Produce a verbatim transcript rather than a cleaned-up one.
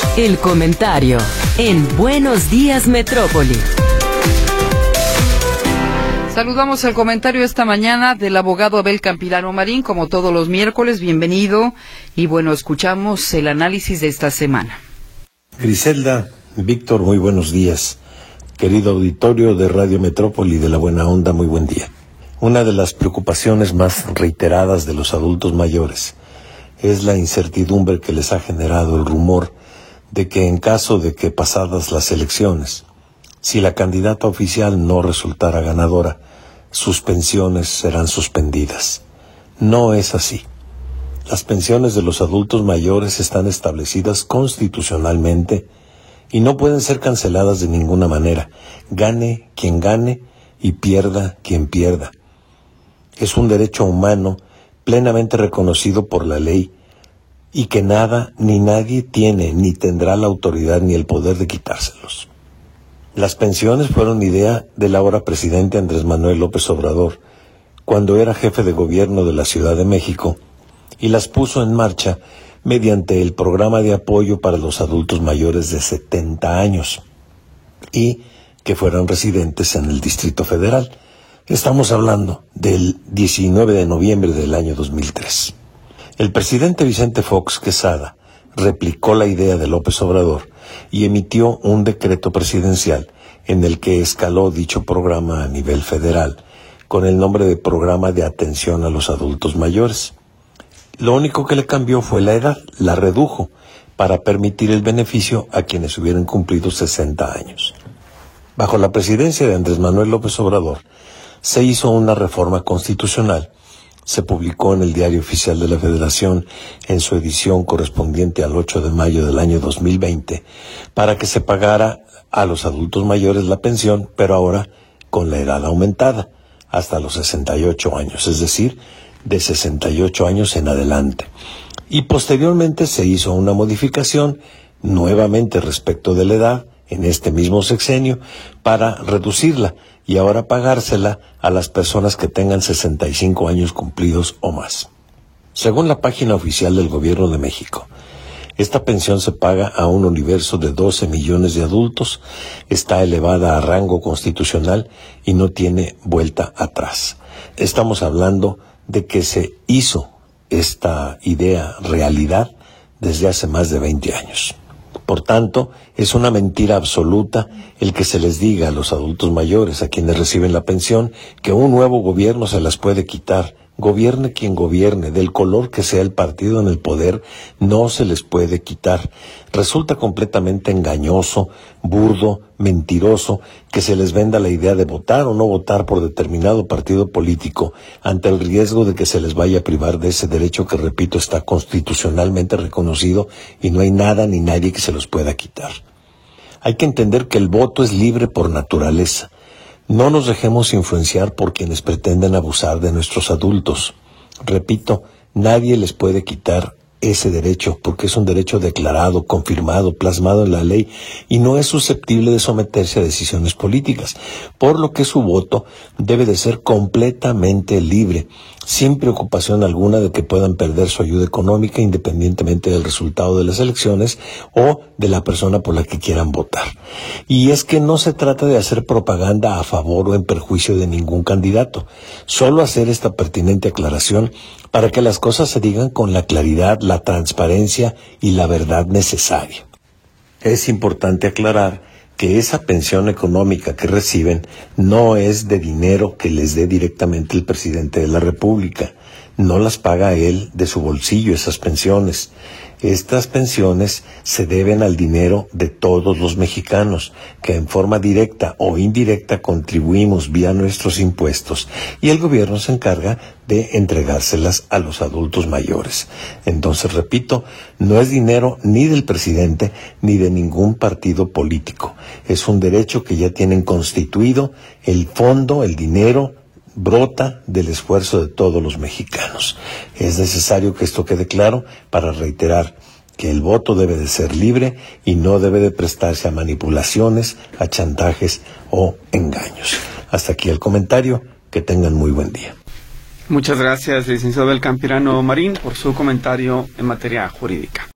El comentario en Buenos Días Metrópoli. Saludamos el comentario esta mañana del abogado Abel Campirano Marín, como todos los miércoles. Bienvenido. Y bueno, escuchamos el análisis de esta semana. Griselda, Víctor, muy buenos días. Querido auditorio de Radio Metrópoli de La Buena Onda, muy buen día. Una de las preocupaciones más reiteradas de los adultos mayores es la incertidumbre que les ha generado el rumor de que en caso de que pasadas las elecciones, si la candidata oficial no resultara ganadora, sus pensiones serán suspendidas. No es así. Las pensiones de los adultos mayores están establecidas constitucionalmente y no pueden ser canceladas de ninguna manera, gane quien gane y pierda quien pierda. Es un derecho humano plenamente reconocido por la ley y que nada ni nadie tiene ni tendrá la autoridad ni el poder de quitárselos. Las pensiones fueron idea del ahora presidente Andrés Manuel López Obrador cuando era jefe de gobierno de la Ciudad de México y las puso en marcha mediante el programa de apoyo para los adultos mayores de setenta años y que fueran residentes en el Distrito Federal. Estamos hablando del diecinueve de noviembre del año dos mil tres. El presidente Vicente Fox Quesada replicó la idea de López Obrador y emitió un decreto presidencial en el que escaló dicho programa a nivel federal con el nombre de Programa de Atención a los Adultos Mayores. Lo único que le cambió fue la edad, la redujo para permitir el beneficio a quienes hubieran cumplido sesenta años. Bajo la presidencia de Andrés Manuel López Obrador, se hizo una reforma constitucional. Se publicó en el Diario Oficial de la Federación en su edición correspondiente al ocho de mayo del año dos mil veinte para que se pagara a los adultos mayores la pensión, pero ahora con la edad aumentada hasta los sesenta y ocho años, es decir, de sesenta y ocho años en adelante. Y posteriormente se hizo una modificación nuevamente respecto de la edad en este mismo sexenio para reducirla y ahora pagársela a las personas que tengan sesenta y cinco años cumplidos o más. Según la página oficial del Gobierno de México, esta pensión se paga a un universo de doce millones de adultos, está elevada a rango constitucional y no tiene vuelta atrás. Estamos hablando de que se hizo esta idea realidad desde hace más de veinte años. Por tanto, es una mentira absoluta el que se les diga a los adultos mayores, a quienes reciben la pensión, que un nuevo gobierno se las puede quitar. Gobierne quien gobierne, del color que sea el partido en el poder, no se les puede quitar. Resulta completamente engañoso, burdo, mentiroso, que se les venda la idea de votar o no votar por determinado partido político ante el riesgo de que se les vaya a privar de ese derecho que, repito, está constitucionalmente reconocido y no hay nada ni nadie que se los pueda quitar. Hay que entender que el voto es libre por naturaleza. No nos dejemos influenciar por quienes pretenden abusar de nuestros adultos. Repito, nadie les puede quitar ese derecho porque es un derecho declarado, confirmado, plasmado en la ley y no es susceptible de someterse a decisiones políticas, por lo que su voto debe de ser completamente libre, sin preocupación alguna de que puedan perder su ayuda económica independientemente del resultado de las elecciones o de la persona por la que quieran votar. Y es que no se trata de hacer propaganda a favor o en perjuicio de ningún candidato, solo hacer esta pertinente aclaración para que las cosas se digan con la claridad, la transparencia y la verdad necesaria. Es importante aclarar que esa pensión económica que reciben no es de dinero que les dé directamente el presidente de la República. No las paga él de su bolsillo esas pensiones. Estas pensiones se deben al dinero de todos los mexicanos, que en forma directa o indirecta contribuimos vía nuestros impuestos, y el gobierno se encarga de entregárselas a los adultos mayores. Entonces, repito, no es dinero ni del presidente ni de ningún partido político. Es un derecho que ya tienen constituido. El fondo, el dinero, brota del esfuerzo de todos los mexicanos. Es necesario que esto quede claro para reiterar que el voto debe de ser libre y no debe de prestarse a manipulaciones, a chantajes o engaños. Hasta aquí el comentario. Que tengan muy buen día. Muchas gracias, licenciado Abel Campirano Marín, por su comentario en materia jurídica.